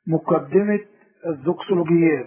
مقدمة الزوكسولوجيات.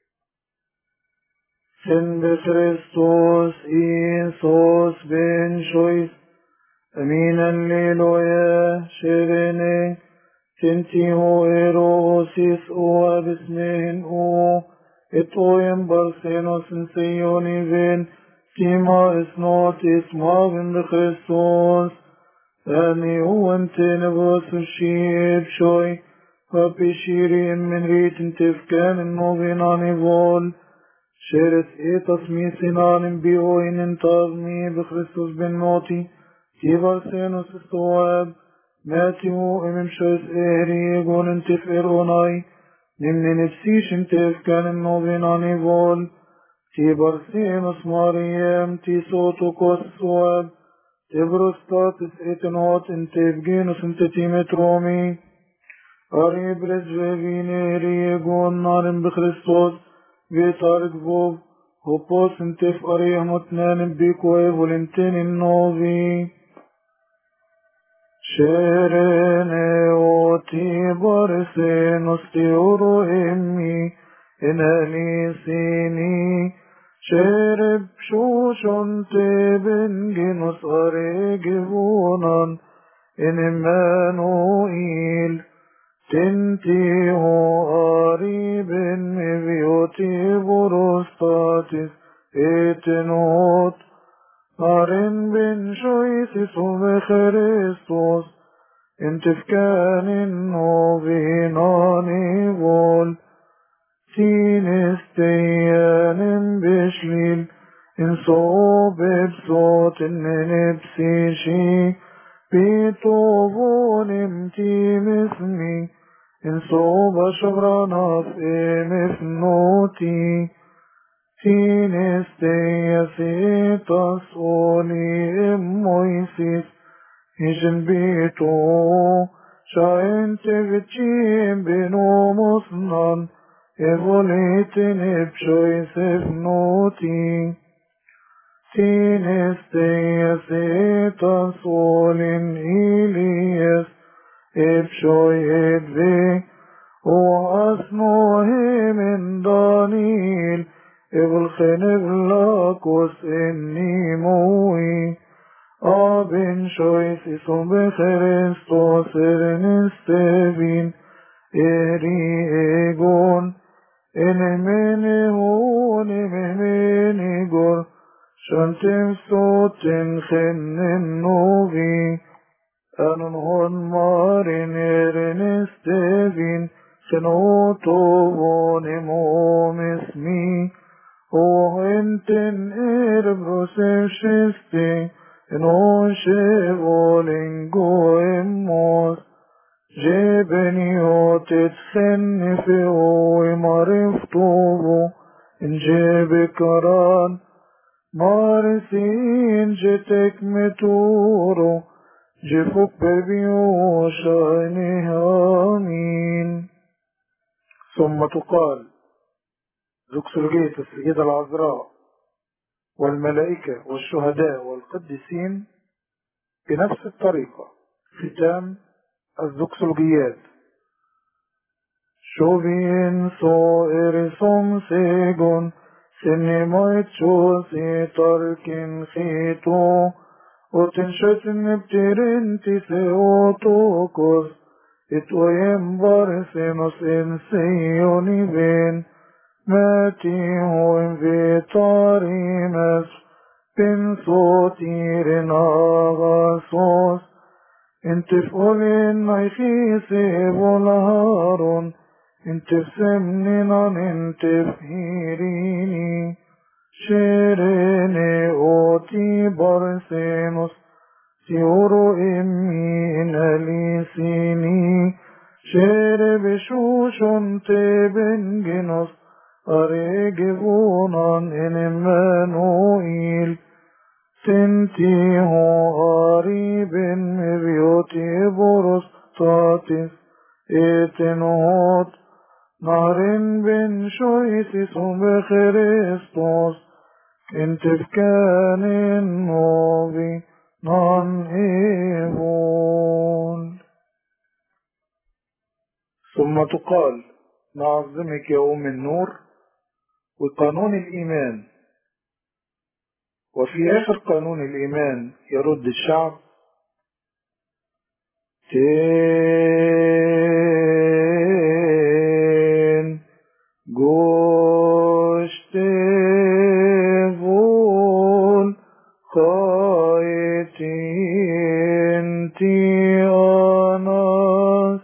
سن بخريستوس إيسوس بن شويس أمينا ليلويا شيريني سنتي هو إيروسيس أو بسمهن أو إتوين برسينوس نسيوني بين تيما إسنوت إسما بن بخريستوس أني هو انت نبوس الشيب شوي وبشيرين من ريت انتفكان النوبيناني فول شيرت تصمي سنان بيوين انتظمي بخريستوس بن نوتي تيبر سينوس الصواب ماتيو امم شويس اهري يقول انتف اروناي نمني نفسيش انتفكان النوبيناني فول تيبر سينوس مريم تي صوتو كوس الصواب تبرستاتس اتنوت انتفجينوس انتتيمت رومي قريب رجبيني ريقون نارن بخريستوس بيطارق فوب هوبوس انتف قريه متنان بيكوي فولنتين النوفي شيريني اوتي بارسينوس تيورو امي انالي سيني شرب شوشن تبن جنوس أريجفونان إنمانوئيل تنتي هو قريب مبيوتي بروستاتس اتنوت قارن بن شويسس وبخريستوس انتفكان النوفيناني فول تينستيان بشليل انصوب بصوت نبسيشي بيطوفون امتيم اسمي انصوب شبرانا في مفنوتي تينستيا تصولي امويسيس هجن بيتو شاين تفتشيم بنو مصنان Evolitene pshoises noti, tinesteas etas olin ilies, epshoi edve, o asnohim in Daniel, evulchenevlakos ennimoi, abin shoisis becherestos ernestevin, eri egon, Enemene hon enemene gor shantem soten chennen novi anon hon marin ernestevin chenoto von emom esmi o enten brosem sheste enon shevolen goemos جبنيوت تسنفو معرفتو إن جاب كران مارسين جتك متورو جفوك ببيو شايني آمين. ثم تقال زوكسولوجية السيدة العذراء والملائكة والشهداء والقديسين بنفس الطريقة ختام الزوكسولوجيات. شوفين صائر سيجون سنمايت شوسي تركن خيتو وتنشتن بترين تسيوتوكوس اتوين بارسينوس انسيوني بين ماتي هوين فيتاري مس بن صوتيرين آغاسوس انتف قولين ميخيسي بولهارون انتف سمنين انتف هيريني شيريني اوتي بارسينوس سيورو امي اناليسيني شيري بشوشون تبن جنوس اريجفونان انمانوئيل سنتي هو قريب مبيوتي بروستاتس اتنوت نارن بن شويسس بخريستوس انتفكان النوبي نان ايفون. ثم تقال نعظمك يا أم النور وقانون الإيمان. وفي آخر قانون الإيمان يرد الشعب تين جوشتفون قايتين تياناس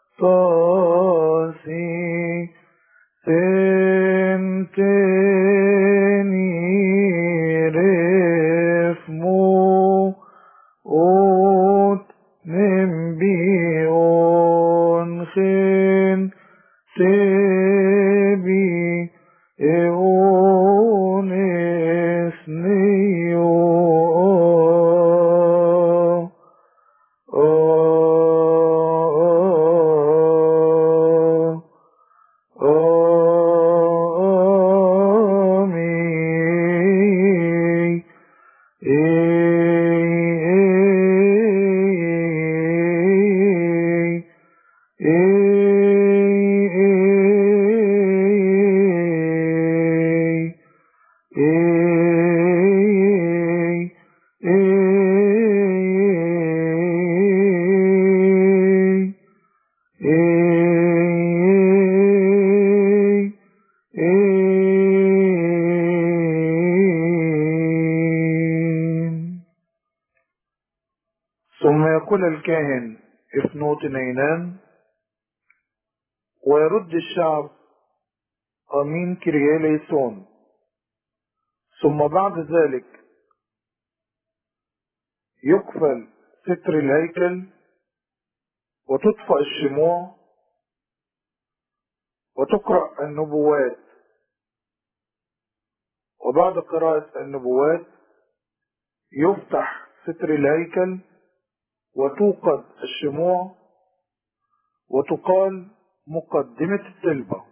تاسي سنتني رفمو اوت نمبيون خين تبي اون اسنيو ثم يقول الكاهن افنوت نينان ويرد الشعب امين كرياليسون. ثم بعد ذلك يقفل ستر الهيكل وتطفأ الشموع وتقرأ النبوات. وبعد قراءة النبوات يفتح ستر الهيكل وتوقد الشموع وتقال مقدمة الطلبة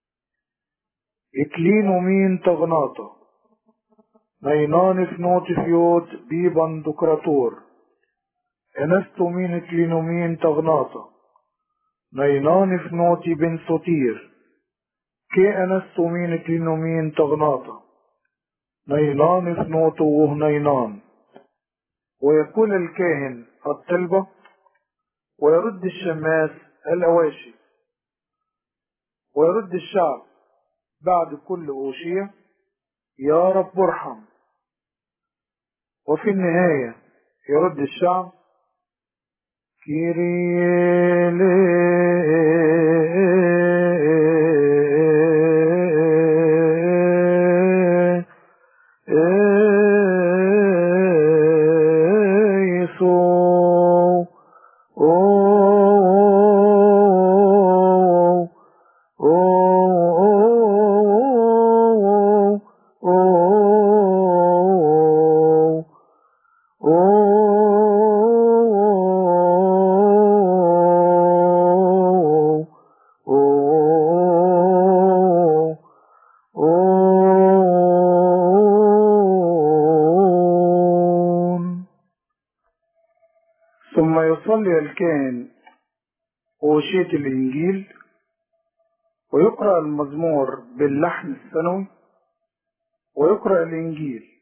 إكلينو مين تغناطة نينان فنوت فيوت بيبان دكراتور انستو مين إكلينو مين تغناطة نينان فنوتي بن سوتير كي انستو مين إكلينو مين تغناطة نينان فنوتو وهنينان. ويقول الكاهن الطلبة ويرد الشماس الأواشي ويرد الشعب بعد كل أوشية يا رب ارحم. وفي النهاية يرد الشعب ثم يصلي الكاهن أوشية الإنجيل ويقرأ المزمور باللحن الثانوي ويقرأ الإنجيل